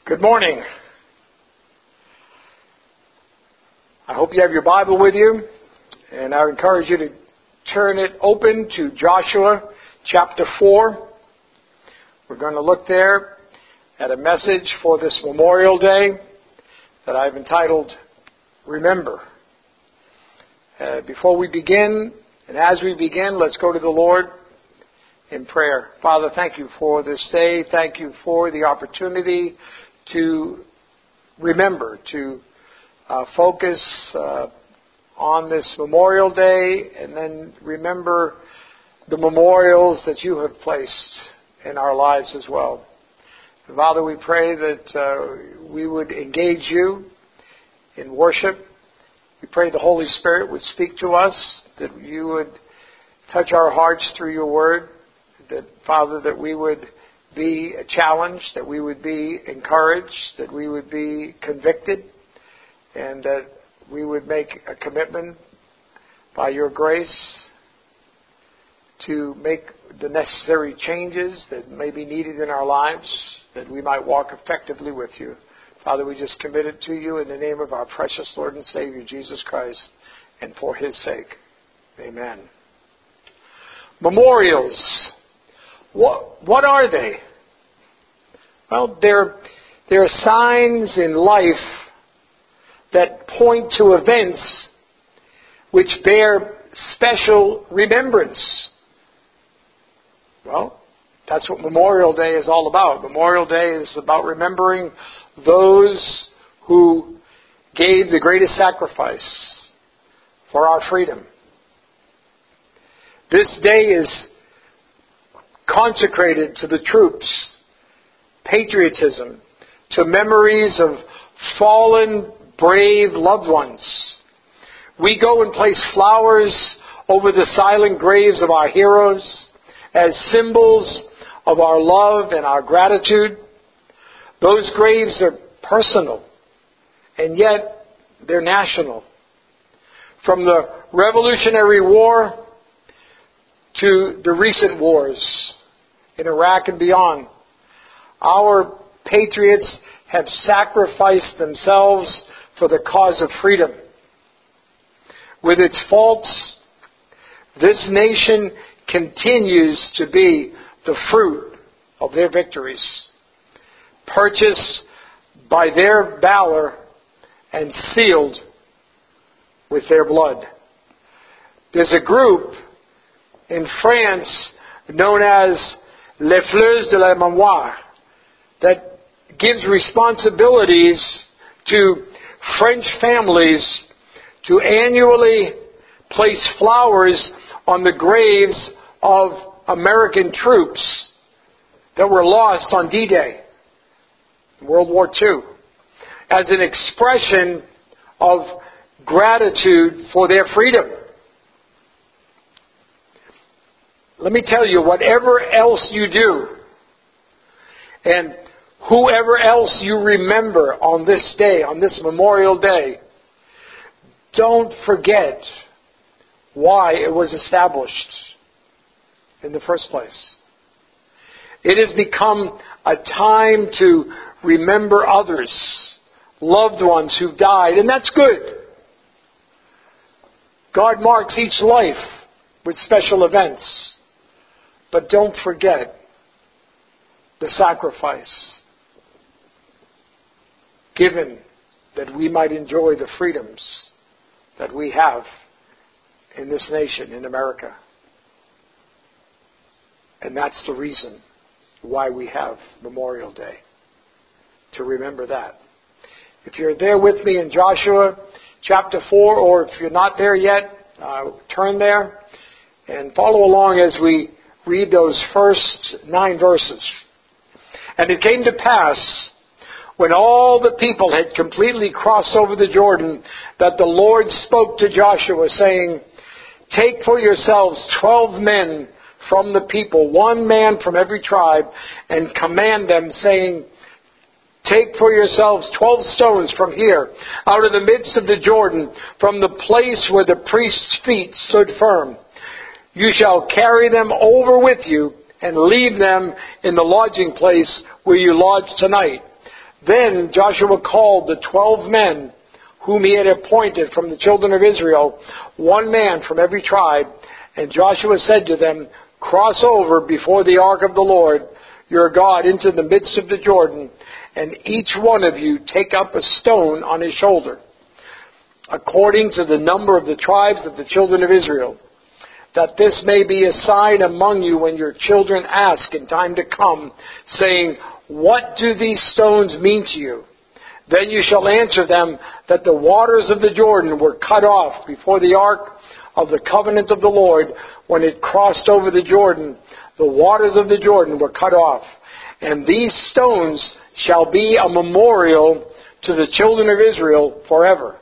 Good morning. I hope you have your Bible with you, and I encourage you to turn it open to Joshua chapter 4. We're going to look there at a message for this Memorial Day that I've entitled, Remember. Before we begin, and as we begin, let's go to the Lord in prayer. Father, thank you for this day. Thank you for the opportunity to remember, to focus on this Memorial Day, and then remember the memorials that you have placed in our lives as well. And Father, we pray that we would engage you in worship. We pray the Holy Spirit would speak to us, that you would touch our hearts through your word, that, Father, that we would be challenged, that we would be encouraged, that we would be convicted, and that we would make a commitment by your grace to make the necessary changes that may be needed in our lives, that we might walk effectively with you. Father, we just commit it to you in the name of our precious Lord and Savior, Jesus Christ, and for his sake. Amen. Memorials. What are they? Well, they're signs in life that point to events which bear special remembrance. Well, that's what Memorial Day is all about. Memorial Day is about remembering those who gave the greatest sacrifice for our freedom. This day is consecrated to the troops, patriotism, to memories of fallen, brave loved ones. We go and place flowers over the silent graves of our heroes as symbols of our love and our gratitude. Those graves are personal, and yet they're national. From the Revolutionary War to the recent wars in Iraq and beyond, our patriots have sacrificed themselves for the cause of freedom. With its faults, this nation continues to be the fruit of their victories, purchased by their valor and sealed with their blood. There's a group in France known as Les Fleurs de la Mémoire that gives responsibilities to French families to annually place flowers on the graves of American troops that were lost on D-Day, World War II, as an expression of gratitude for their freedom. Let me tell you, whatever else you do, and whoever else you remember on this day, on this Memorial Day, don't forget why it was established in the first place. It has become a time to remember others, loved ones who've died, and that's good. God marks each life with special events. But don't forget the sacrifice given that we might enjoy the freedoms that we have in this nation, in America. And that's the reason why we have Memorial Day, to remember that. If you're there with me in Joshua chapter 4, or if you're not there yet, turn there and follow along as we read those first 9 verses. And it came to pass, when all the people had completely crossed over the Jordan, that the Lord spoke to Joshua, saying, "Take for yourselves 12 men from the people, 1 man from every tribe, and command them, saying, Take for yourselves 12 stones from here, out of the midst of the Jordan, from the place where the priest's feet stood firm. You shall carry them over with you, and leave them in the lodging place where you lodge tonight. Then Joshua called the 12 men whom he had appointed from the children of Israel, one man from every tribe. And Joshua said to them, cross over before the ark of the Lord your God into the midst of the Jordan, and each one of you take up a stone on his shoulder, according to the number of the tribes of the children of Israel, that this may be a sign among you when your children ask in time to come, saying, what do these stones mean to you? Then you shall answer them that the waters of the Jordan were cut off before the ark of the covenant of the Lord when it crossed over the Jordan. The waters of the Jordan were cut off. And these stones shall be a memorial to the children of Israel forever.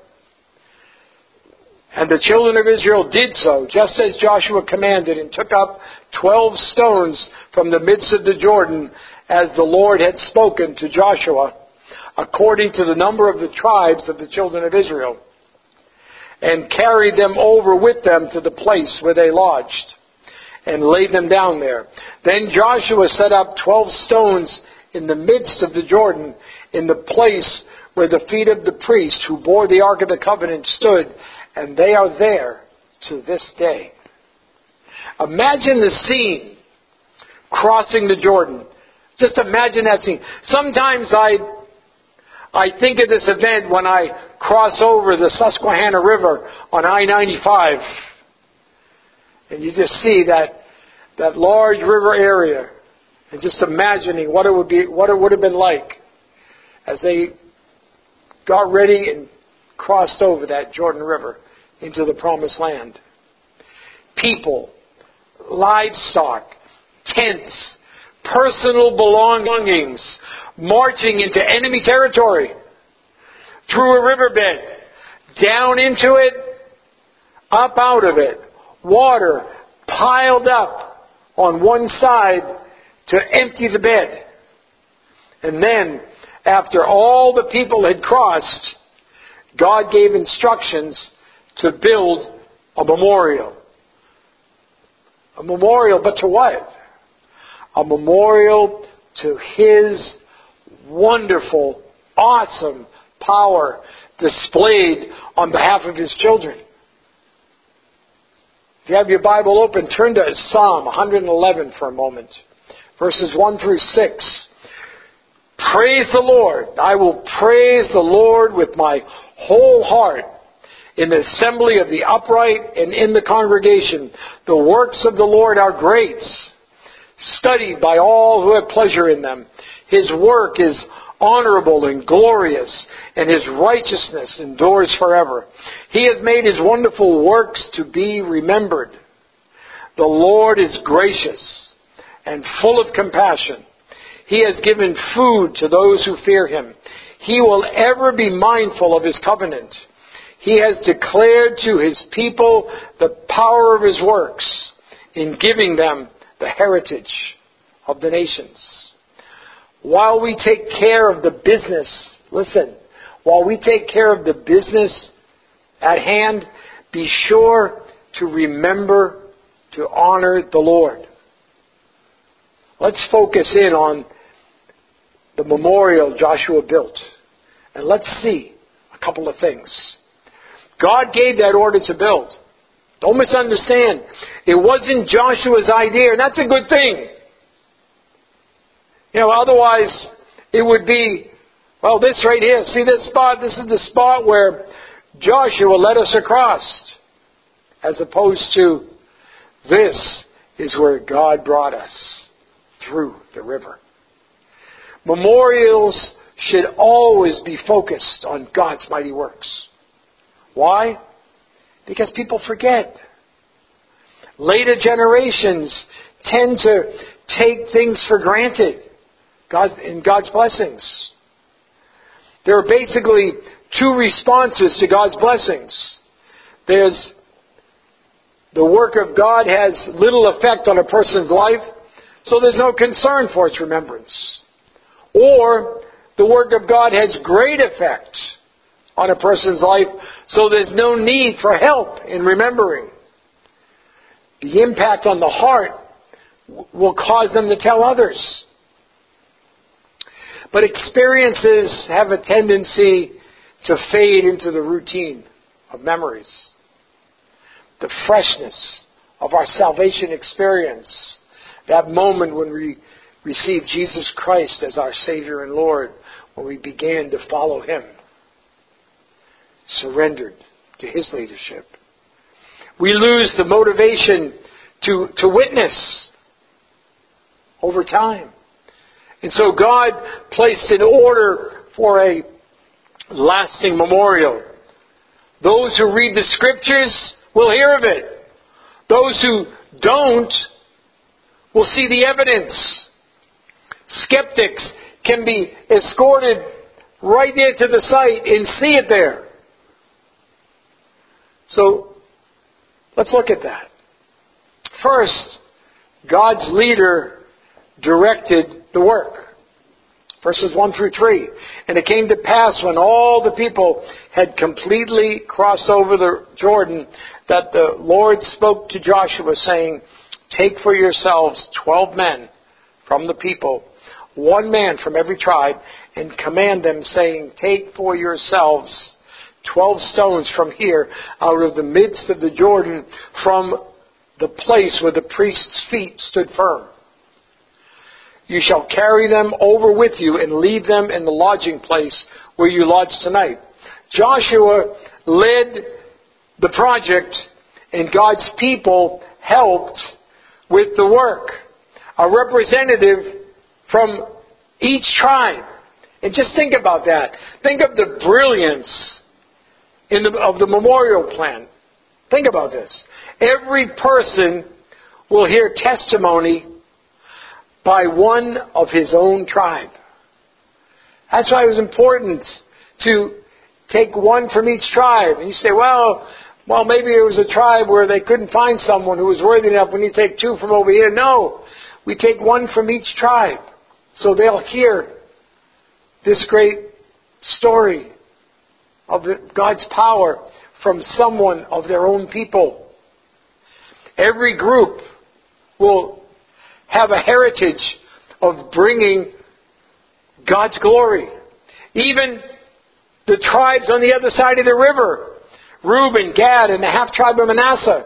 And the children of Israel did so, just as Joshua commanded, and took up 12 stones from the midst of the Jordan, as the Lord had spoken to Joshua, according to the number of the tribes of the children of Israel, and carried them over with them to the place where they lodged, and laid them down there. Then Joshua set up 12 stones in the midst of the Jordan, in the place where the feet of the priests who bore the Ark of the Covenant stood, and they are there to this day. Imagine the scene, crossing the Jordan. Just imagine that scene. Sometimes I think of this event when I cross over the Susquehanna River on I-95. And you just see that large river area, and just imagining what it would have been like as they got ready and crossed over that Jordan River into the Promised Land. People, livestock, tents, personal belongings, marching into enemy territory, through a riverbed, down into it, up out of it, water piled up on one side to empty the bed. And then, after all the people had crossed, God gave instructions to build a memorial. A memorial, but to what? A memorial to His wonderful, awesome power displayed on behalf of His children. If you have your Bible open, turn to Psalm 111 for a moment. Verses 1 through 6. Praise the Lord. I will praise the Lord with my whole heart in the assembly of the upright and in the congregation. The works of the Lord are great, studied by all who have pleasure in them. His work is honorable and glorious, and His righteousness endures forever. He has made His wonderful works to be remembered. The Lord is gracious and full of compassion. He has given food to those who fear Him. He will ever be mindful of His covenant. He has declared to His people the power of His works in giving them the heritage of the nations. While we take care of the business, listen, while we take care of the business at hand, be sure to remember to honor the Lord. Let's focus in on the memorial Joshua built. And let's see a couple of things. God gave that order to build. Don't misunderstand. It wasn't Joshua's idea, and that's a good thing. Otherwise it would be, well, this right here, see this spot? This is the spot where Joshua led us across. As opposed to, this is where God brought us through the river. Memorials should always be focused on God's mighty works. Why? Because people forget. Later generations tend to take things for granted in God's blessings. There are basically two responses to God's blessings. There's the work of God has little effect on a person's life, so there's no concern for its remembrance. Or the work of God has great effect on a person's life, so there's no need for help in remembering. The impact on the heart will cause them to tell others. But experiences have a tendency to fade into the routine of memories. The freshness of our salvation experience, that moment when we received Jesus Christ as our Savior and Lord, when we began to follow Him, surrendered to His leadership. We lose the motivation to witness over time. And so God placed an order for a lasting memorial. Those who read the Scriptures will hear of it. Those who don't will see the evidence. Skeptics can be escorted right there to the site and see it there. So, let's look at that. First, God's leader directed the work. Verses 1 through 3. And it came to pass when all the people had completely crossed over the Jordan that the Lord spoke to Joshua, saying, Take for yourselves 12 men from the people, one man from every tribe, and command them, saying, Take for yourselves 12 stones from here, out of the midst of the Jordan, from the place where the priest's feet stood firm. You shall carry them over with you and leave them in the lodging place where you lodge tonight. Joshua led the project, and God's people helped with the work. A representative from each tribe. And just think about that. Think of the brilliance of the memorial plan. Think about this. Every person will hear testimony by one of his own tribe. That's why it was important to take one from each tribe. And you say, well, maybe it was a tribe where they couldn't find someone who was worthy enough when you take two from over here. No, we take one from each tribe. So they'll hear this great story of God's power from someone of their own people. Every group will have a heritage of bringing God's glory. Even the tribes on the other side of the river, Reuben, Gad, and the half-tribe of Manasseh,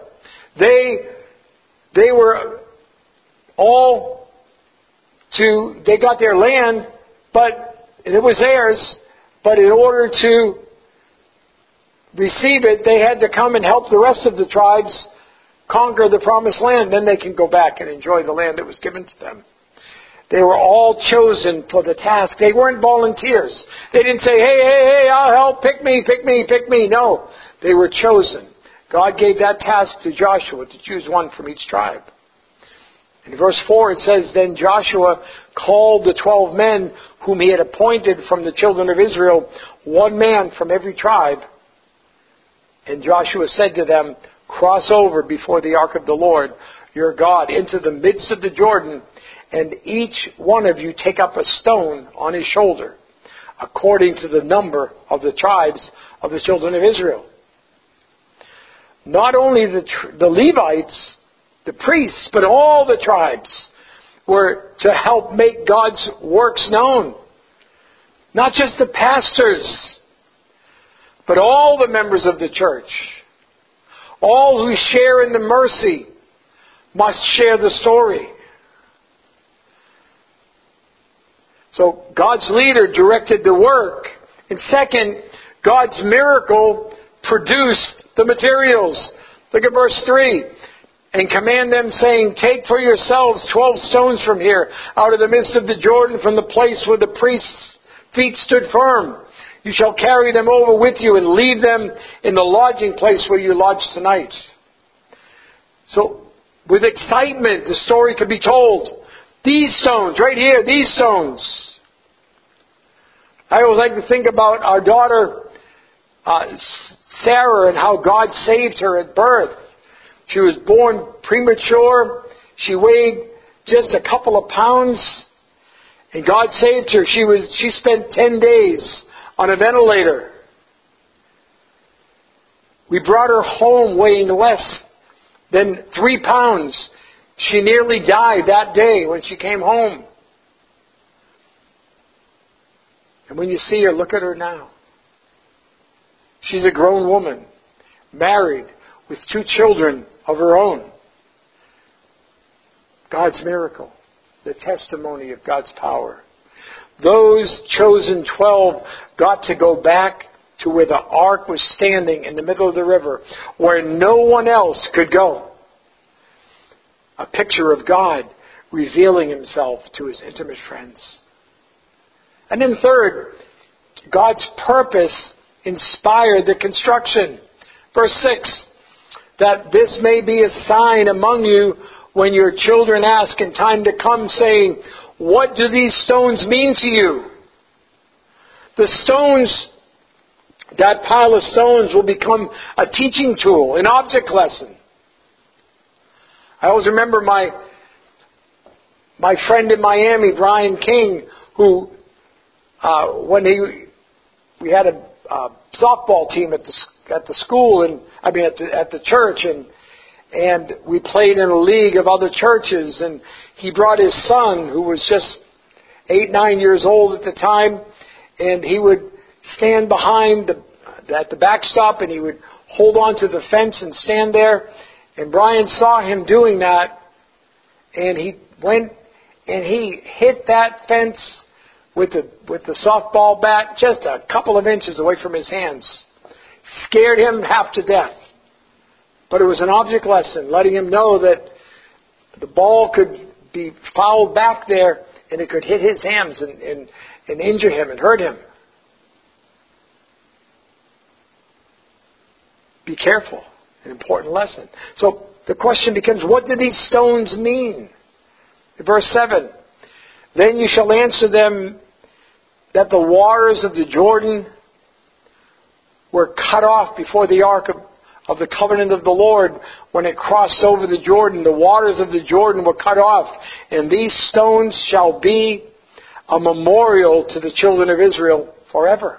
they were all they got their land, and it was theirs, but in order to receive it, they had to come and help the rest of the tribes conquer the promised land. Then they can go back and enjoy the land that was given to them. They were all chosen for the task. They weren't volunteers. They didn't say, hey, I'll help, pick me. No, they were chosen. God gave that task to Joshua to choose one from each tribe. In verse 4 it says, Then Joshua called the 12 men whom he had appointed from the children of Israel, one man from every tribe. And Joshua said to them, Cross over before the ark of the Lord your God into the midst of the Jordan, and each one of you take up a stone on his shoulder, according to the number of the tribes of the children of Israel. Not only the Levites, the priests, but all the tribes were to help make God's works known. Not just the pastors, but all the members of the church. All who share in the mercy must share the story. So God's leader directed the work. And second, God's miracle produced the materials. Look at verse 3. And command them, saying, Take for yourselves 12 stones from here, out of the midst of the Jordan, from the place where the priest's feet stood firm. You shall carry them over with you and leave them in the lodging place where you lodge tonight. So, with excitement, the story could be told. These stones, right here, these stones. I always like to think about our daughter, Sarah, and how God saved her at birth. She was born premature. She weighed just a couple of pounds. And God saved her. She spent 10 days on a ventilator. We brought her home weighing less than 3 pounds. She nearly died that day when she came home. And when you see her, look at her now. She's a grown woman, married, with 2 children of her own. God's miracle, the testimony of God's power. Those chosen 12 got to go back to where the ark was standing in the middle of the river, where no one else could go. A picture of God revealing himself to his intimate friends. And then third, God's purpose inspired the construction. Verse 6, that this may be a sign among you when your children ask in time to come, saying, what do these stones mean to you? The stones, that pile of stones will become a teaching tool, an object lesson. I always remember my friend in Miami, Brian King, who, when we had a softball team at the school, and at the church, and we played in a league of other churches, and he brought his son, who was just 8-9 years old at the time, and he would stand behind at the backstop, and he would hold on to the fence and stand there. And Brian saw him doing that, and he went and he hit that fence with the softball bat just a couple of inches away from his hands. Scared him half to death. But it was an object lesson, letting him know that the ball could be fouled back there and it could hit his hands and injure him and hurt him. Be careful. An important lesson. So the question becomes, what do these stones mean? Verse 7, then you shall answer them that the waters of the Jordan were cut off before the ark of the covenant of the Lord. When it crossed over the Jordan, the waters of the Jordan were cut off. And these stones shall be a memorial to the children of Israel forever.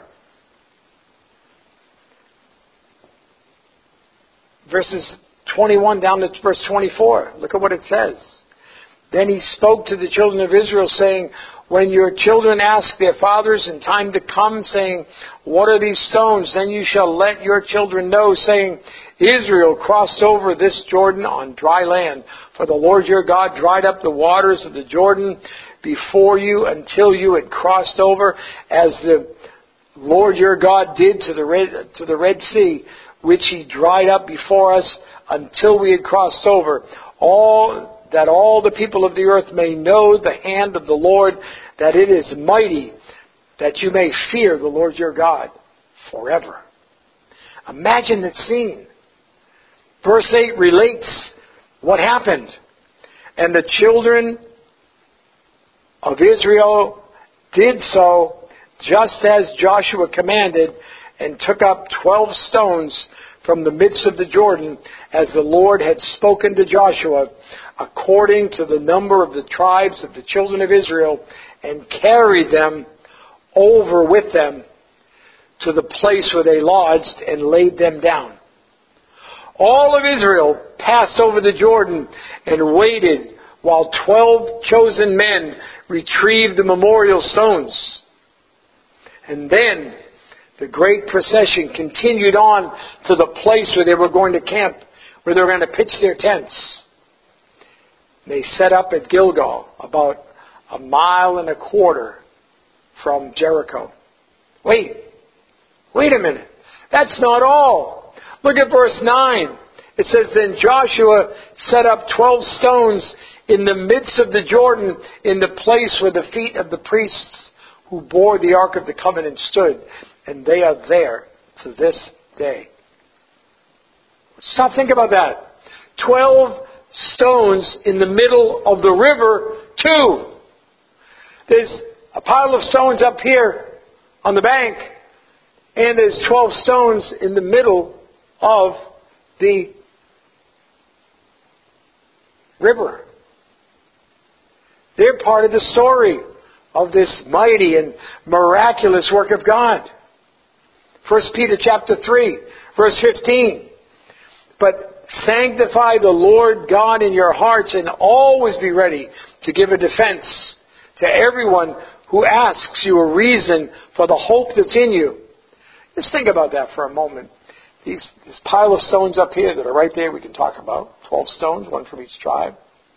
Verses 21 down to verse 24. Look at what it says. Then he spoke to the children of Israel, saying, when your children ask their fathers in time to come, saying, what are these stones? Then you shall let your children know, saying, Israel crossed over this Jordan on dry land. For the Lord your God dried up the waters of the Jordan before you until you had crossed over, as the Lord your God did to the Red Sea, which he dried up before us until we had crossed over. That all the people of the earth may know the hand of the Lord, that it is mighty, that you may fear the Lord your God forever. Imagine that scene. Verse 8 relates what happened. And the children of Israel did so just as Joshua commanded, and took up 12 stones from the midst of the Jordan, as the Lord had spoken to Joshua, according to the number of the tribes of the children of Israel, and carried them over with them to the place where they lodged, and laid them down. All of Israel passed over the Jordan and waited while 12 chosen men retrieved the memorial stones. And then the great procession continued on to the place where they were going to camp, where they were going to pitch their tents. They set up at Gilgal, about 1.25 miles from Jericho. Wait a minute. That's not all. Look at verse 9. It says, then Joshua set up 12 stones in the midst of the Jordan, in the place where the feet of the priests who bore the Ark of the Covenant stood. And they are there to this day. Stop, think about that. 12 stones in the middle of the river, too. There's a pile of stones up here on the bank, and there's 12 stones in the middle of the river. They're part of the story of this mighty and miraculous work of God. 1 Peter chapter 3, verse 15. But sanctify the Lord God in your hearts, and always be ready to give a defense to everyone who asks you a reason for the hope that's in you. Just think about that for a moment. This pile of stones up here that are right there we can talk about. 12 stones, one from each tribe.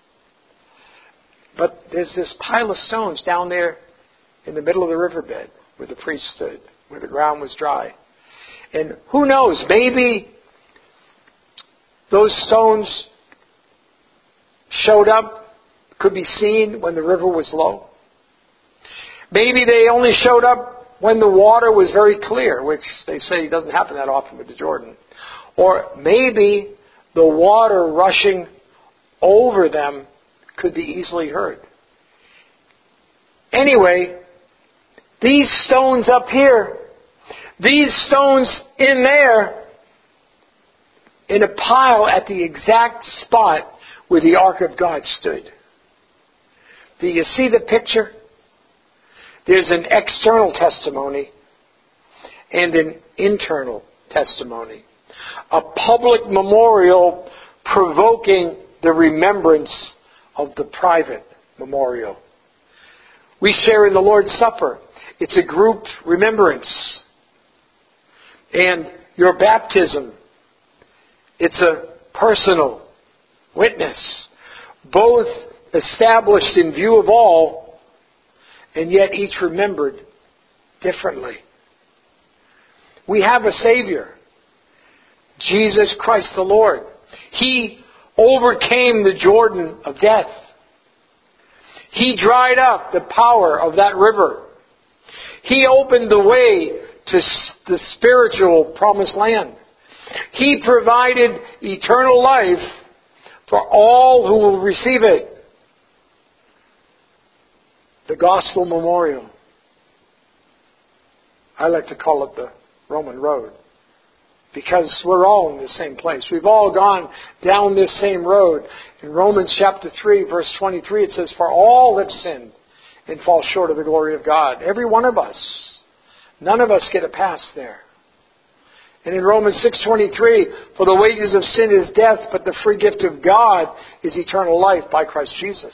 But there's this pile of stones down there in the middle of the riverbed where the priest stood, where the ground was dry. And who knows, maybe those stones showed up, could be seen when the river was low. Maybe they only showed up when the water was very clear, which they say doesn't happen that often with the Jordan. Or maybe the water rushing over them could be easily heard. Anyway, these stones up here, these stones in there, in a pile at the exact spot where the Ark of God stood. Do you see the picture? There's an external testimony and an internal testimony. A public memorial provoking the remembrance of the private memorial. We share in the Lord's Supper. It's a group remembrance. And your baptism, it's a personal witness. Both established in view of all, and yet each remembered differently. We have a Savior, Jesus Christ the Lord. He overcame the Jordan of death. He dried up the power of that river. He opened the way to the spiritual promised land. He provided eternal life for all who will receive it. The Gospel Memorial. I like to call it the Roman Road, because we're all in the same place. We've all gone down this same road. In Romans chapter 3, verse 23, it says, "For all have sinned and fall short of the glory of God." Every one of us. None of us get a pass there. And in Romans 6:23, "For the wages of sin is death, but the free gift of God is eternal life by Christ Jesus."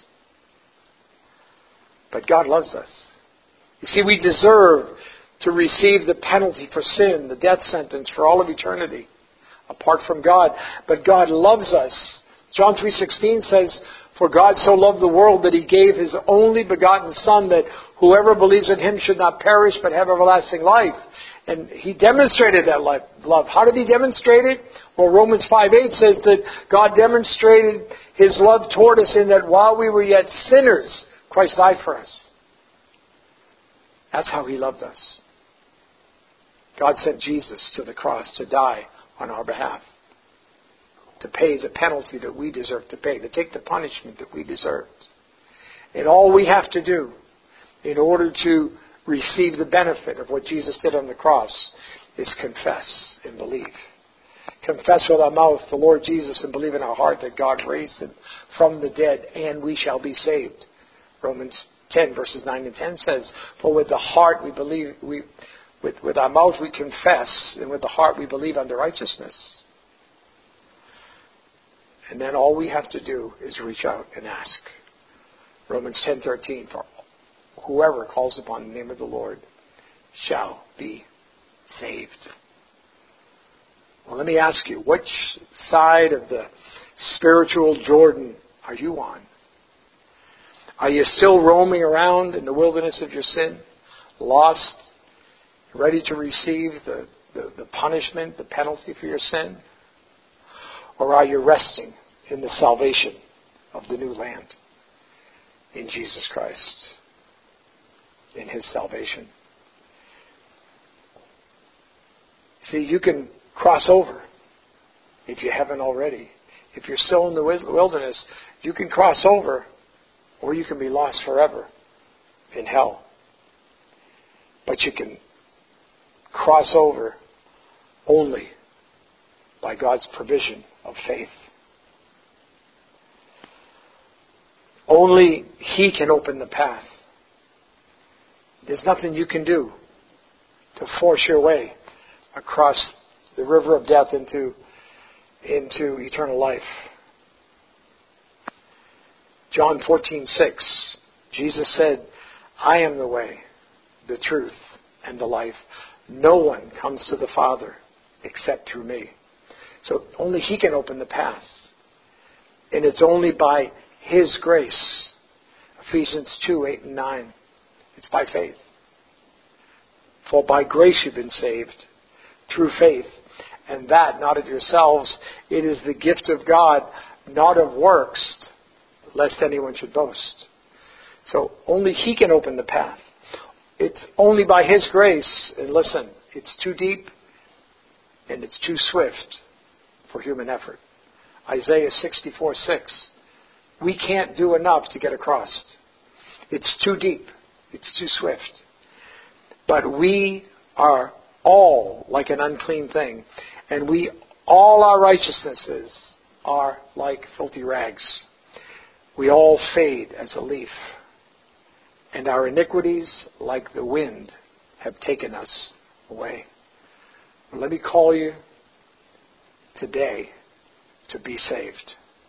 But God loves us. You see, we deserve to receive the penalty for sin, the death sentence for all of eternity, apart from God. But God loves us. John 3:16 says, "For God so loved the world that He gave His only begotten Son, that whoever believes in Him should not perish but have everlasting life." And He demonstrated that love. How did He demonstrate it? Well, Romans 5:8 says that God demonstrated His love toward us in that while we were yet sinners, Christ died for us. That's how He loved us. God sent Jesus to the cross to die on our behalf, to pay the penalty that we deserve to pay, to take the punishment that we deserved. And all we have to do in order to receive the benefit of what Jesus did on the cross is confess and believe. Confess with our mouth the Lord Jesus and believe in our heart that God raised Him from the dead, and we shall be saved. Romans 10 verses 9 and 10 says, "For with the heart we believe, with our mouth we confess, and with the heart we believe unto righteousness." And then all we have to do is reach out and ask. Romans 10:13, "For whoever calls upon the name of the Lord shall be saved." Well, let me ask you, which side of the spiritual Jordan are you on? Are you still roaming around in the wilderness of your sin, lost, ready to receive the punishment, the penalty for your sin? Or are you resting in the salvation of the new land in Jesus Christ, in His salvation? See, you can cross over if you haven't already. If you're still in the wilderness, you can cross over, or you can be lost forever in hell. But you can cross over only by God's provision of faith. Only He can open the path. There's nothing you can do to force your way across the river of death into eternal life. John 14:6, Jesus said, I am the way, the truth, and the life. No one comes to the Father except through me. So only He can open the path. And it's only by His grace. Ephesians 2, 8 and 9. It's by faith. For by grace you've been saved, through faith. And that, not of yourselves. It is the gift of God, not of works, lest anyone should boast. So only He can open the path. It's only by His grace. And listen, it's too deep and it's too swift for human effort. Isaiah 64:6. We can't do enough to get across. It's too deep. It's too swift. But we are all like an unclean thing. And all our righteousnesses are like filthy rags. We all fade as a leaf. And our iniquities, like the wind, have taken us away. Well, let me call you today to be saved.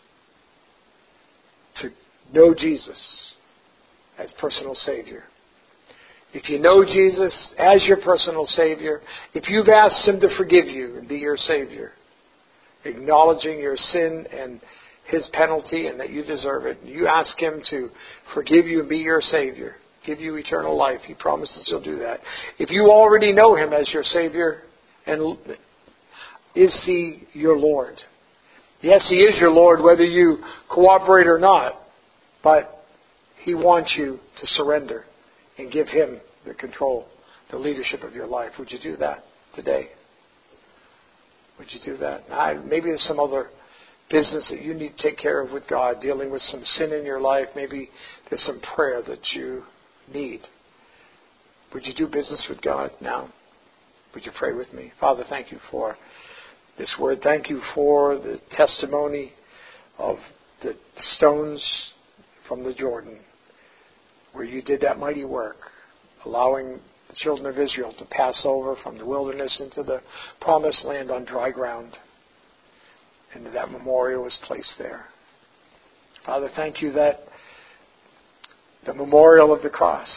To know Jesus as personal Savior. If you know Jesus as your personal Savior, if you've asked Him to forgive you and be your Savior, acknowledging your sin and His penalty and that you deserve it, and you ask Him to forgive you and be your Savior, give you eternal life, He promises He'll do that. If you already know Him as your Savior, and is He your Lord? Yes, He is your Lord whether you cooperate or not, but He wants you to surrender and give Him the control, the leadership of your life. Would you do that today? Would you do that? Maybe there's some other business that you need to take care of with God, dealing with some sin in your life. Maybe there's some prayer that you need. Would you do business with God now? Would you pray with me? Father, thank you for this word. Thank you for the testimony of the stones from the Jordan, where you did that mighty work, allowing the children of Israel to pass over from the wilderness into the promised land on dry ground. And that memorial was placed there. Father, thank you that the memorial of the cross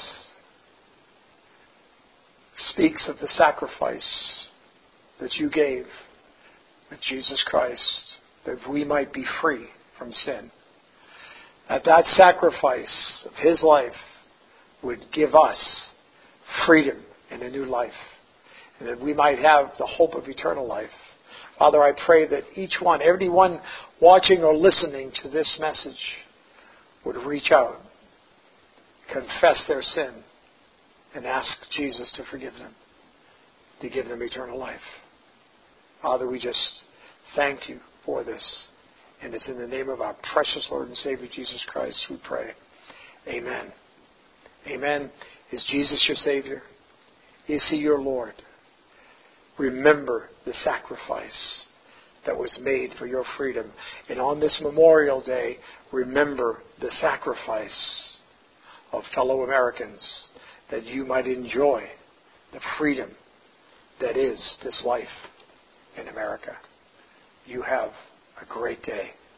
speaks of the sacrifice that you gave with Jesus Christ, that we might be free from sin. That sacrifice of His life would give us freedom and a new life, and that we might have the hope of eternal life. Father, I pray that each one, everyone watching or listening to this message would reach out, confess their sin, and ask Jesus to forgive them, to give them eternal life. Father, we just thank you for this. And it's in the name of our precious Lord and Savior, Jesus Christ, we pray. Amen. Amen. Is Jesus your Savior? Is He your Lord? Remember the sacrifice that was made for your freedom. And on this Memorial Day, remember the sacrifice of fellow Americans, that you might enjoy the freedom that is this life in America. You have a great day.